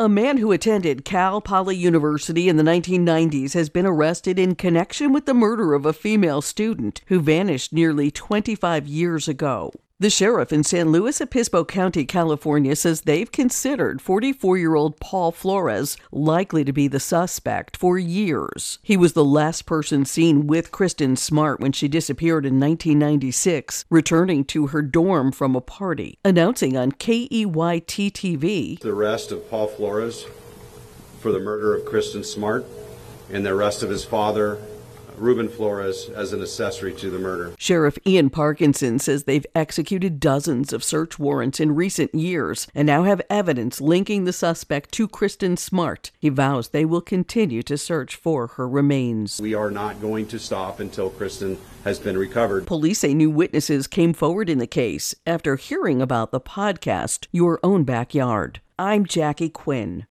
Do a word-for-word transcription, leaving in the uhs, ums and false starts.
A man who attended Cal Poly University in the nineteen nineties has been arrested in connection with the murder of a female student who vanished nearly twenty-five years ago. The sheriff in San Luis Obispo County, California, says they've considered forty-four-year-old Paul Flores likely to be the suspect for years. He was the last person seen with Kristen Smart when she disappeared in nineteen ninety-six, returning to her dorm from a party. Announcing on K E Y T T V, the arrest of Paul Flores for the murder of Kristen Smart and the arrest of his father, Ruben Flores, as an accessory to the murder. Sheriff Ian Parkinson says they've executed dozens of search warrants in recent years and now have evidence linking the suspect to Kristen Smart. He vows they will continue to search for her remains. We are not going to stop until Kristen has been recovered. Police say new witnesses came forward in the case after hearing about the podcast, Your Own Backyard. I'm Jackie Quinn.